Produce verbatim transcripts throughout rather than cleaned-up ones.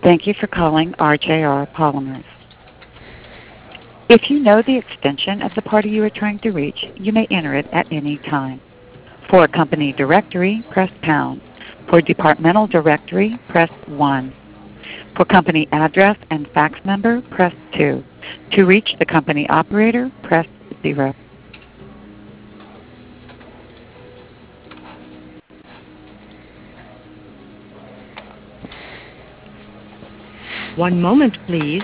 Thank you for calling R J R Polymers. If you know the extension of the party you are trying to reach, you may enter it at any time. For a company directory, press pound. For departmental directory, press one. For company address and fax number, press two. To reach the company operator, press zero. One moment, please.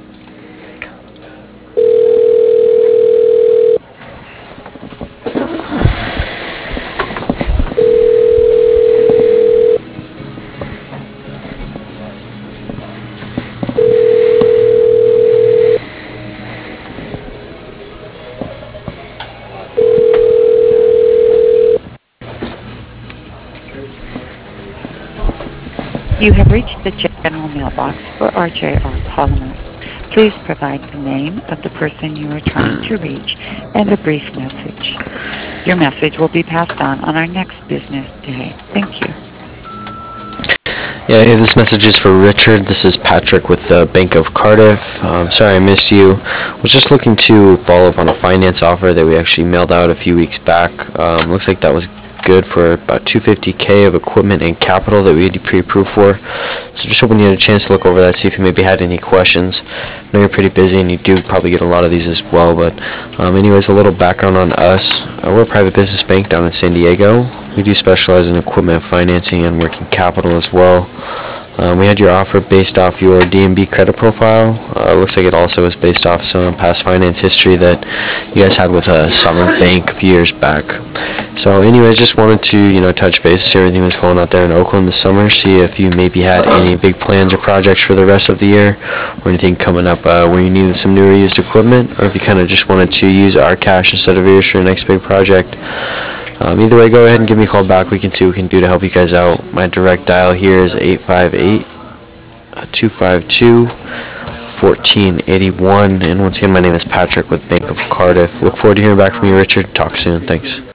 You have reached the general mailbox for R J R Polymers. Please provide the name of the person you are trying to reach and a brief message. Your message will be passed on on our next business day. Thank you. Yeah, hey, this message is for Richard. This is Patrick with the Bank of Cardiff. Um, sorry I missed you. Was just looking to follow up on a finance offer that we actually mailed out a few weeks back. Um, looks like that was good for about two hundred fifty K of equipment and capital that we had pre-approved for. So just hoping you had a chance to look over that, see if you maybe had any questions. I know you're pretty busy and you do probably get a lot of these as well, but um, anyways, a little background on us. Uh, we're a private business bank down in San Diego. We do specialize in equipment financing and working capital as well. Um, we had your offer based off your D and B credit profile. Uh, looks like it also was based off some past finance history that you guys had with a Summer Bank a few years back. So anyways, just wanted to, you know, touch base, see everything that's going out there in Oakland this summer, see if you maybe had any big plans or projects for the rest of the year, or anything coming up uh, where you needed some new or used equipment, or if you kind of just wanted to use our cash instead of yours for your next big project. Um, either way, go ahead and give me a call back. We can see what we can do to help you guys out. My direct dial here is eight five eight, two five two, one four eight one. And once again, my name is Patrick with Bank of Cardiff. Look forward to hearing back from you, Richard. Talk soon. Thanks.